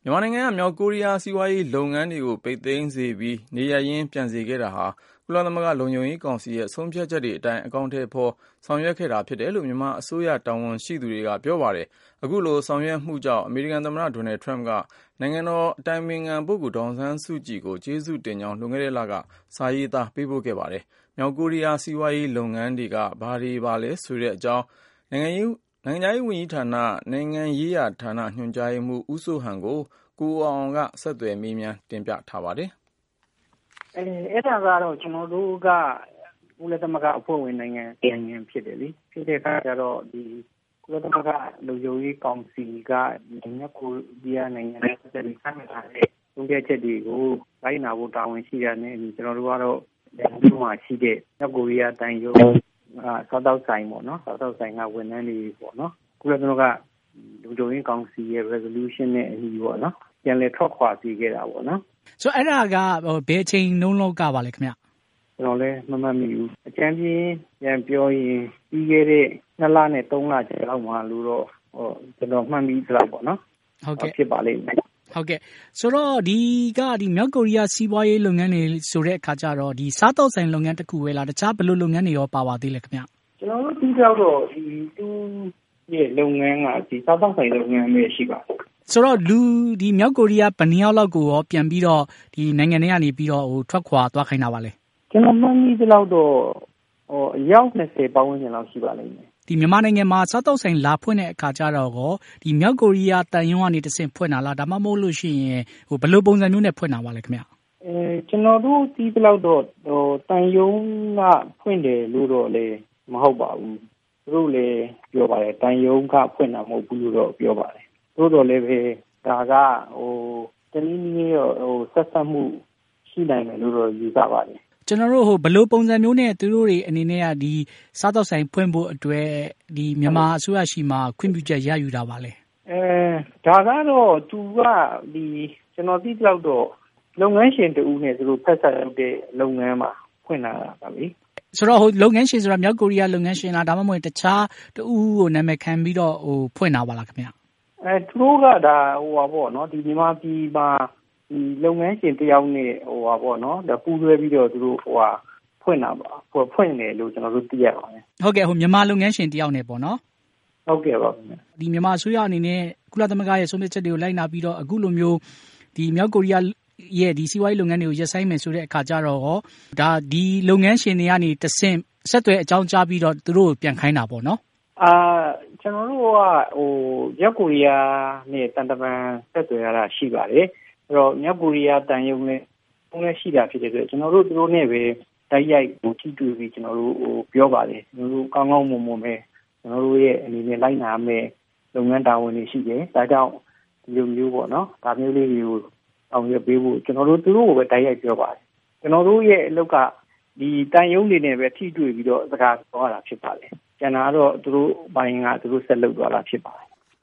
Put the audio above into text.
မြန်မာနိုင်ငံကမြောက်ကိုရီးယားစီးပွားရေးလုပ်ငန်းတွေကိုပိတ်သိမ်းစေပြီးနေရပ်ရင်းပြန်စေခဲ့တာဟာကုလသမဂ္ဂလုံခြုံရေးကောင်စီရဲ့ဆုံးဖြတ်ချက်တွေအတိုင်းအကောင်အထည်ဖော်ဆောင်ရွက်ခဲ့တာဖြစ်တယ်လို့မြန်မာအစိုးရတာဝန်ရှိသူတွေကပြောပါတယ်။အခုလိုဆောင်ရွက်မှုကြောင့်အမေရိကန်သမ္မတဒေါ်နယ်ထရမ့်ကနိုင်ငံတော်အတိုင်ပင်ခံပုဂ္ဂိုလ်ဒေါ်အောင်ဆန်းစုကြည်ကိုကျေးဇူးတင်ကြောင်းလွန်ခဲ့တဲ့လကစာရေးသားပေးပို့ခဲ့ပါတယ်။မြောက်ကိုရီးယားစီးပွားရေးလုပ်ငန်းတွေကဘာတွေပါလဲဆိုတဲ့အကြောင်းနိုင်ငံခြားရေးဝန်ကြီးဌာနနိုင်ငံရေးရာဌာနညွှန်ကြားရေးမှူးဦးစိုးဟန်ကိုကိုအောင်ကဆက်သွယ်မေးမြန်းတင်ပြထားပါတယ်။အဲ့ဒါကတော့ကျွန်တော်တို့ကကုလသမဂ္ဂအဖွဲ့ဝင်နိုင်ငံဖြစ်တယ်လေ။ဖြစ်တဲ့အခါကျတော့ဒီကုလသမဂ္ဂလုံခြုံရေးကောင်စီကမြောက်ကိုရီးယားနိုင်ငံနဲ့ဆက်ပြီးဆန့်ကျင်တဲ့ဆုံးဖြတ်ချက်တွေကိုလိုက်နာဖို့တာဝန်ရှိတာနဲ့ကျွန်တော်တို့ကတော့ဒီမှာရှိတဲ့မြောက်ကိုရီးယားတိုင်းရုံးစားတောက်ဆိုင်ပေါ့နော်စားတောက်ဆိုင်ကဝန်ထမ်းတွေပေါ့နော်ကုလသမဂ္ဂလုံခြုံရေးကောင်စီရဲ့ resolution နဲ့အညီပေါ့နော်ပြန်လည်ထွက်ခွာစီခဲ့တာပေါ့နော်ဆိုအဲ့ဒါကဘယ်ချိန်နှုန်းလောက်ကပါလဲခင်ဗျကျွန်တော်လည်းမမှတ်မိဘူးအကြမ်းပြင်းပြန်ပြောရင်ပြီးခဲ့တဲ့2လနဲ့3လကျော်လောက်မှလို့တော့ကျွန်တော်မှတ်မိသလောက်ပေါ့နော်ဟုတ်ကဲ့ဖြစ်ပါလိမ့်မယ်ဟုတ်ကဲ့ဆိုတော့ဒီမြောက်ကိုရီးယားစီးပွားရေးလုပ်ငန်းတွေဆိုတဲ့အခါကျတော့ဒီစားတောက်ဆိုင်လုပ်ငန်းတစ်ခုပဲလားတခြားဘယ်လိုလုပ်ငန်းတွေရောပါပါသေးလဲခင်ဗျကျွန်တော်တို့ပြီးတော့ဒီသူရဲ့လုပ်ငန်းကဒီစားတောက်ဆိုင်လုပ်ငန်းပဲရှိပါတယ်ဆိုတော့ဒီမြောက်ကိုရီးယားဘယ်နှစ်ယောက်လောက်ကိုရောပြန်ပြီးတော့ဒီနိုင်ငံထဲကနေပြီးတော့ထွက်ခွာသွားခိုင်းတာပါလဲကျွန်တော်မှတ်မိသလောက်တော့အယောက်20ပတ်ဝန်းကျင်လောက်ရှိပါလိမ့်မယ်ဒီမြန်မာနိုင်ငံမှာစားတောက်ဆိုင်လာဖွင့်တဲ့အခါကျတော့ဒီမြောက်ကိုရီးယားတန်ယုံကနေတဆင့်ဖွင့်တာလားဒါမှမဟုတ်လို့ရှိရင်ဘယ်လိုပုံစံမျိုးနဲ့ဖွင့်တာပါလဲခင်ဗျကျွန်တော်တို့ဒီလောက်တော့တန်ယုံကဖွင့်တယ်လို့တော့လည်းမဟုတ်ပါဘူးသူတို့လည်းပြောပါတယ်တန်ယုံကဖွင့်တာမဟုတ်ဘူးလို့တော့ပြောပါတယ်သို့တော်လည်းပဲဒါကတနည်းနည်းဆက်ဆက်မှုရှိနိုင်တယ်လို့တော့ယူဆပါတယ်ကျွန်တော်တို့ဘယ်လိုပုံစံမျိုးနဲ့သူတို့တွေအနေနဲ့ကဒီစားတောက်ဆိုင်ဖွင့်ဖို့အတွက်ဒီမြန်မာအစိုးရရှိမှခွင့်ပြုချက်ရယူတာပါလဲဒါကတော့သူကဒီကျွန်တော်သိလောက်တော့လုပ်ငန်းရှင်တူနဲ့သူတို့ဖက်ဆက်လုပ်တဲ့လုပ်ငန်းမှာဖွင့်လာတာပါလေဆိုတော့လုပ်ငန်းရှင်ဆိုတာမြောက်ကိုရီးယားလုပ်ငန်းရှင်လားဒါမှမဟုတ်တခြားတူကိုနာမည်ခံပြီးတော့ဖွင့်တာပါလားခင်ဗျသူတို့ကဒါပေါ့နော်ဒီမြန်မာပြည်မှာဒီလုပ်ငန်းရှင်တယောက်နဲ့ပေါ့နော်ဒါပူးတွဲပြီးတော့သူတို့ဖွင့်တာပါဖွင့်တယ်လို့ကျွန်တော်တို့သိရပါတယ်ဟုတ်ကဲ့မြန်မာလုပ်ငန်းရှင်တယောက်နဲ့ပေါ့နော်ဟုတ်ကဲ့ပါခင်ဗျဒီမြန်မာအစိုးရအနေနဲ့ကုလသမဂ္ဂရဲ့ဆုံးဖြတ်ချက်တွေကိုလိုက်နာပြီးတော့အခုလိုမျိုးဒီမြောက်ကိုရီးယားရဲ့ဒီစီးပွားရေးလုပ်ငန်းတွေကိုရပ်ဆိုင်းမယ်ဆိုတဲ့အခါကျတော့ဒါဒီလုပ်ငန်းရှင်တွေကနေတဆင့်ဆက်သွယ်အကြောင်းကြားပြီးတော့သူတို့ပြန်ခိုင်းတာပေါ့နော်ကျွန်တော်တို့ကမြောက်ကိုရီးယားနဲ့တန်တမန်ဆက်သွယ်ရတာရှိပါတယ်အဲ့တော့မြောက်ကိုရီးယားတန်ယုံနဲ့ရှိတာဖြစ်တဲ့အတွက်ကျွန်တော်တို့သူတို့နဲ့ပဲတိုက်ရိုက်ထိတွေ့ပြီးကျွန်တော်တို့ပြောပါတယ်ကျွန်တော်တို့ကောင်းကောင်းမွန်မွန်ပဲကျွန်တော်တို့ရဲ့အနေနဲ့လိုက်နာမယ်လုပ်ငန်းတာဝန်တွေရှိတယ်ဒါကြောင့်ဒီလိုမျိုးပေါ့နော်ဒါမျိုးလေးတွေကိုအောင်ရပေးဖို့ကျွန်တော်တို့သူတို့ကိုပဲတိုက်ရိုက်ပြောပါတယ်ကျွန်တော်တို့ရဲ့အလုပ်ကဒီတန်ယုံတွေနဲ့ပဲထိတွေ့ပြီးတော့စကားပြောရတာဖြစ်ပါတယ်ကျန်တာကတော့သူတို့ဘိုင်းကသူတို့ဆက်လုပ်သွားတာဖြစ်ပါတယ်